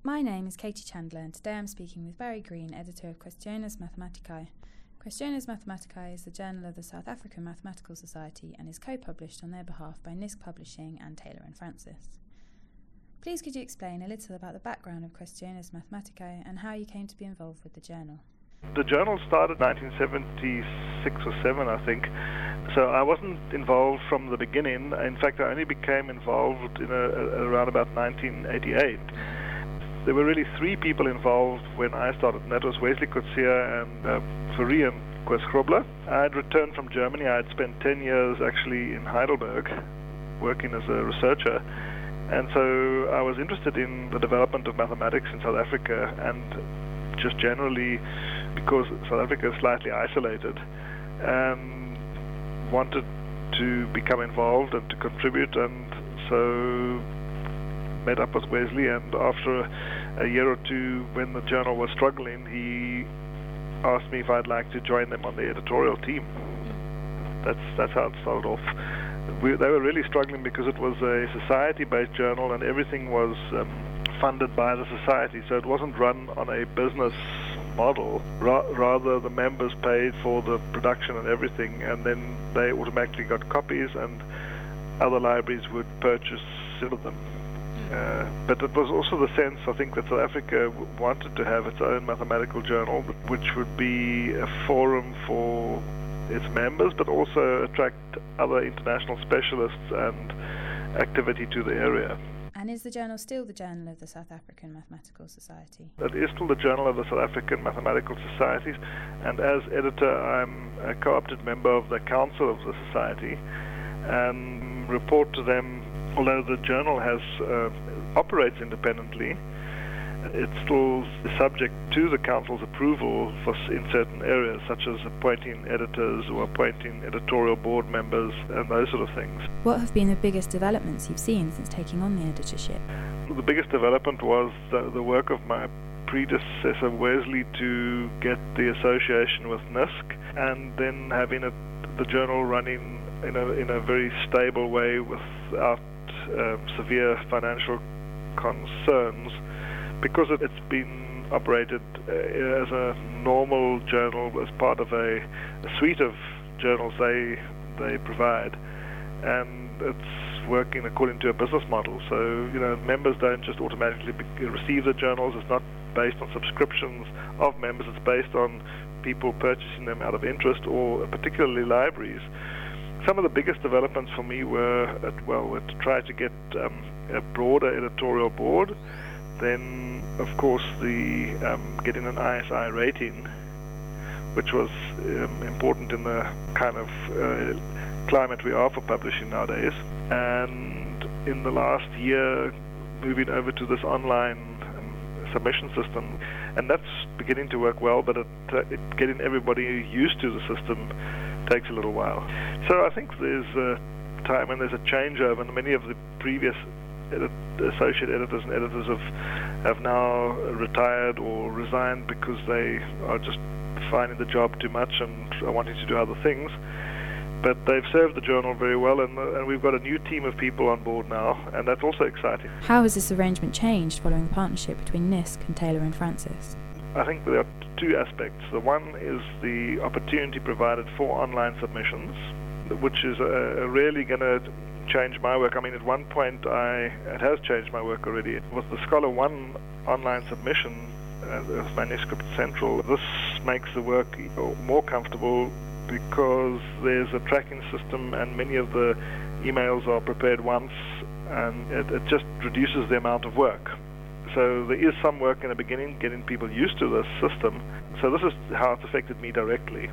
My name is Katie Chandler, and today I'm speaking with Barry Green, editor of Questiones Mathematicae. Questiones Mathematicae is the journal of the South African Mathematical Society and is co-published on their behalf by NISC Publishing and Taylor & Francis. Please could you explain a little about the background of Questiones Mathematicae and how you came to be involved with the journal? The journal started in 1976 or 7, I think, so I wasn't involved from the beginning. In fact, I only became involved in around about 1988. There were really three people involved when I started, and that was Wesley Coetzee and Fourie and Koos Grobler. I had returned from Germany. I had spent 10 years actually in Heidelberg working as a researcher, and so I was interested in the development of mathematics in South Africa, and just generally because South Africa is slightly isolated, wanted to become involved and to contribute, and so met up with Wesley, and after a year or two when the journal was struggling, he asked me if I'd like to join them on the editorial team. That's how it started off. They were really struggling because it was a society-based journal and everything was funded by the society, so it wasn't run on a business model. Rather, the members paid for the production and everything, and then they automatically got copies and other libraries would purchase some of them. But it was also the sense, I think, that South Africa wanted to have its own mathematical journal, which would be a forum for its members, but also attract other international specialists and activity to the area. And is the journal still the journal of the South African Mathematical Society? It is still the journal of the South African Mathematical Society, and as editor I'm a co-opted member of the Council of the Society and report to them. Although the journal operates independently, it's still subject to the Council's approval in certain areas, such as appointing editors or appointing editorial board members and those sort of things. What have been the biggest developments you've seen since taking on the editorship? The biggest development was the work of my predecessor Wesley to get the association with NISC, and then having the journal running in a very stable way without severe financial concerns, because it's been operated as a normal journal as part of a suite of journals they provide, and it's working according to a business model. So members don't just automatically receive the journals. It's not based on subscriptions of members. It's based on people purchasing them out of interest, or particularly libraries. Some of the biggest developments for me were to try to get a broader editorial board. Then, of course, the getting an ISI rating, which was important in the kind of climate we are for publishing nowadays. And in the last year, moving over to this online submission system, and that's beginning to work well, but getting everybody used to the system takes a little while. So I think there's a time when there's a changeover, and many of the previous associate editors and editors have now retired or resigned because they are just finding the job too much and are wanting to do other things. But they've served the journal very well, and we've got a new team of people on board now, and that's also exciting. How has this arrangement changed following the partnership between NISC and Taylor & Francis? I think there are two aspects. The one is the opportunity provided for online submissions, which is really going to change my work. I mean, at one point it has changed my work already. With the Scholar One online submission of Manuscript Central, this makes the work more comfortable because there's a tracking system and many of the emails are prepared once, and it just reduces the amount of work. So there is some work in the beginning getting people used to this system. So this is how it's affected me directly.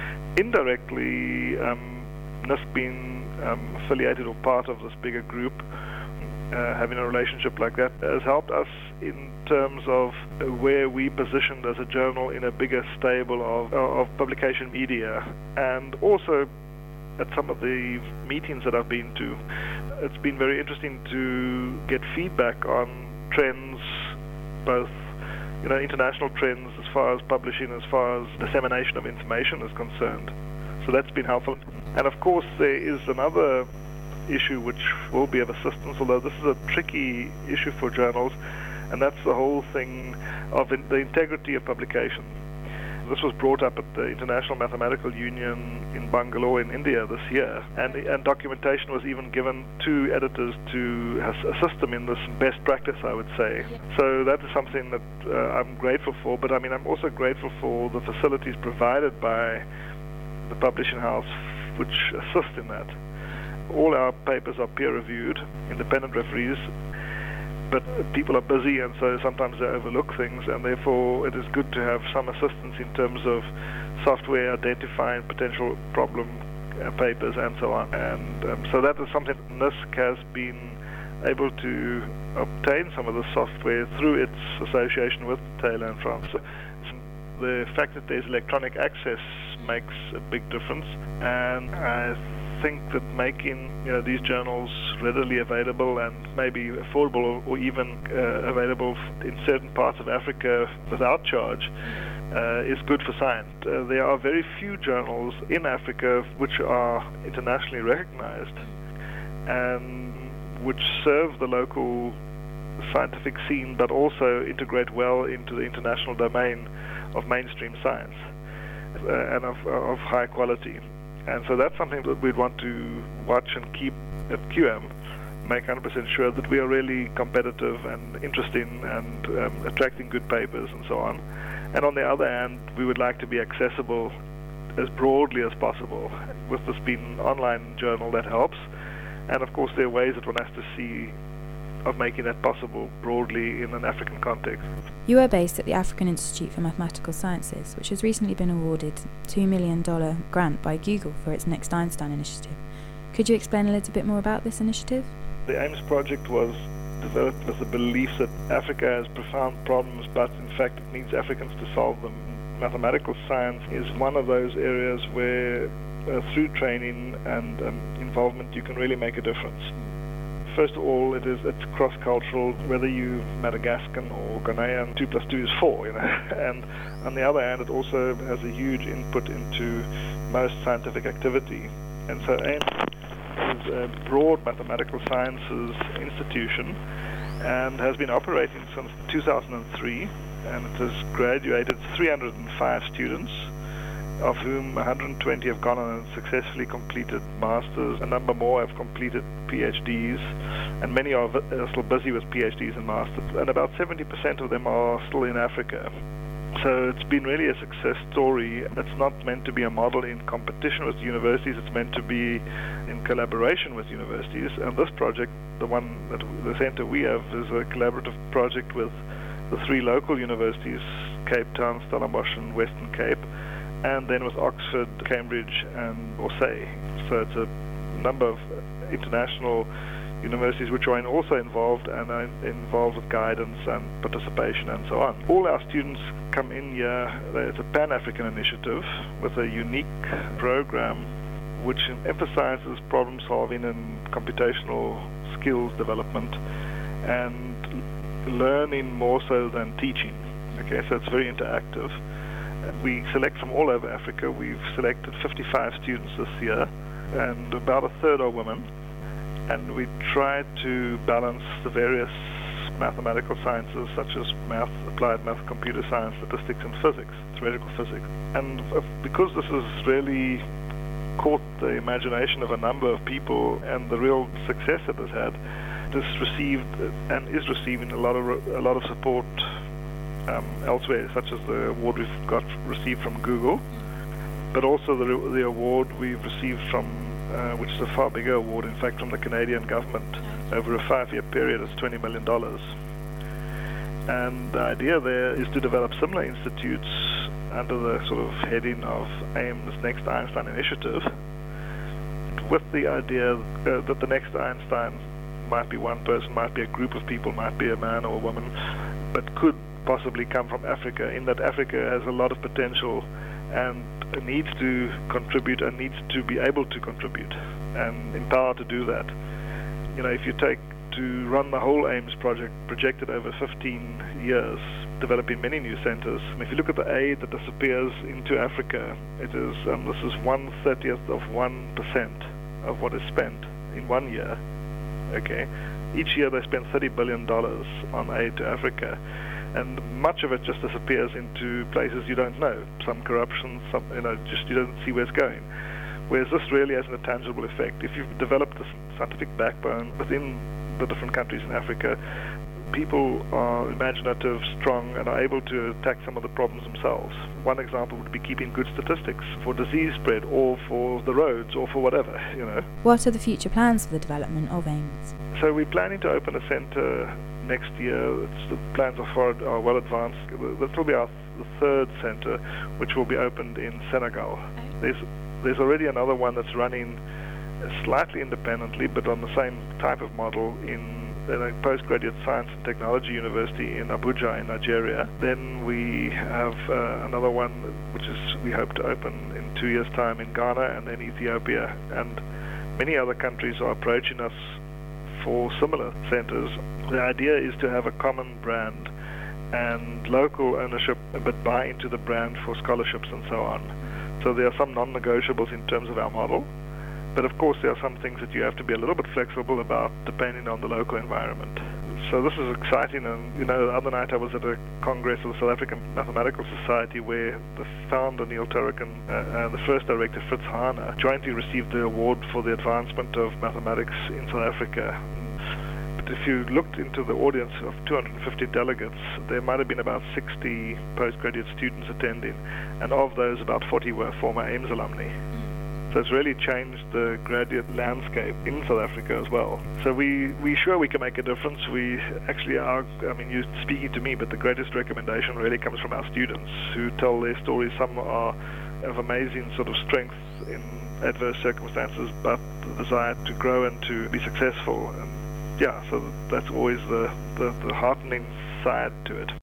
Indirectly, NISC being affiliated or part of this bigger group, having a relationship like that has helped us in terms of where we positioned as a journal in a bigger stable of publication media, and also at some of the meetings that I've been to. It's been very interesting to get feedback on trends, both international trends as far as publishing, as far as dissemination of information is concerned. So that's been helpful. And of course there is another issue which will be of assistance, although this is a tricky issue for journals, And that's the whole thing of the integrity of publication. This was brought up at the International Mathematical Union in Bangalore in India this year, and documentation was even given to editors to assist them in this best practice, I would say. So that is something that I'm grateful for, but I mean, I'm also grateful for the facilities provided by the publishing house which assist in that. All our papers are peer-reviewed, independent referees, but people are busy, and so sometimes they overlook things, and therefore it is good to have some assistance in terms of software identifying potential problem papers and so on. And so that is something NISC has been able to obtain some of the software through its association with Taylor & Francis. The fact that there's electronic access makes a big difference, and I think that making these journals readily available and maybe affordable or even available in certain parts of Africa without charge is good for science. There are very few journals in Africa which are internationally recognized and which serve the local scientific scene but also integrate well into the international domain of mainstream science and of high quality. And so that's something that we'd want to watch and keep at QM, make 100% sure that we are really competitive and interesting and attracting good papers and so on. And on the other hand, we would like to be accessible as broadly as possible. With this being an online journal, that helps. And of course, there are ways that one has to see of making that possible broadly in an African context. You are based at the African Institute for Mathematical Sciences, which has recently been awarded a $2 million grant by Google for its Next Einstein initiative. Could you explain a little bit more about this initiative? The AIMS project was developed with the belief that Africa has profound problems, but in fact it needs Africans to solve them. Mathematical science is one of those areas where through training and involvement you can really make a difference. First of all, it's cross-cultural, whether you're Madagascan or Ghanaian, 2 + 2 is 4, And on the other hand, it also has a huge input into most scientific activity. And so AIMS is a broad mathematical sciences institution and has been operating since 2003, and it has graduated 305 students, of whom 120 have gone on and successfully completed masters. A number more have completed PhDs, and many are still busy with PhDs and masters, and about 70% of them are still in Africa. So it's been really a success story. It's not meant to be a model in competition with universities, it's meant to be in collaboration with universities. And this project, the center we have, is a collaborative project with the 3 local universities, Cape Town, Stellenbosch and Western Cape, and then with Oxford, Cambridge and Orsay. So it's a number of international universities which are also involved and are involved with guidance and participation and so on. All our students come in here. It's a Pan-African initiative with a unique program which emphasizes problem solving and computational skills development and learning more so than teaching. Okay, so it's very interactive. We select from all over Africa. We've selected 55 students this year, and about a third are women. And we try to balance the various mathematical sciences such as math, applied math, computer science, statistics, and physics, theoretical physics. And because this has really caught the imagination of a number of people and the real success it has had, it has received and is receiving a lot of support elsewhere, such as the award we've received from Google, but also the award we've received from, which is a far bigger award, in fact, from the Canadian government over a 5-year period. It's $20 million. And the idea there is to develop similar institutes under the sort of heading of AIMS Next Einstein Initiative, with the idea that the next Einstein might be one person, might be a group of people, might be a man or a woman, but could possibly come from Africa, in that Africa has a lot of potential and needs to contribute and needs to be able to contribute and empowered to do that. If you take to run the whole AIMS project, projected over 15 years, developing many new centers, and if you look at the aid that disappears into Africa, it is this is 1/30th of 1% of what is spent in 1 year. Okay, Each year they spend $30 billion on aid to Africa, and much of it just disappears into places you don't know. Some corruption, some, just you don't see where it's going. Whereas this really has a tangible effect. If you've developed this scientific backbone within the different countries in Africa, people are imaginative, strong, and are able to attack some of the problems themselves. One example would be keeping good statistics for disease spread, or for the roads, or for whatever, What are the future plans for the development of AIMS? So we're planning to open a centre next year. The plans are well advanced. This will be the third centre, which will be opened in Senegal. There's already another one that's running slightly independently, but on the same type of model in a postgraduate science and technology university in Abuja in Nigeria. Then we have another one which we hope to open in 2 years' time in Ghana, and then Ethiopia. And many other countries are approaching us for similar centers. The idea is to have a common brand and local ownership, but buy into the brand for scholarships and so on. So there are some non-negotiables in terms of our model. But of course, there are some things that you have to be a little bit flexible about depending on the local environment. So this is exciting. And the other night I was at a congress of the South African Mathematical Society, where the founder Neil Turek and the first director Fritz Hahner jointly received the award for the advancement of mathematics in South Africa. But if you looked into the audience of 250 delegates, there might have been about 60 postgraduate students attending, and of those, about 40 were former AIMS alumni. So it's really changed the graduate landscape in South Africa as well. So we sure we can make a difference. We actually are, you're speaking to me, but the greatest recommendation really comes from our students who tell their stories. Some are of amazing sort of strength in adverse circumstances, but the desire to grow and to be successful. And so that's always the heartening side to it.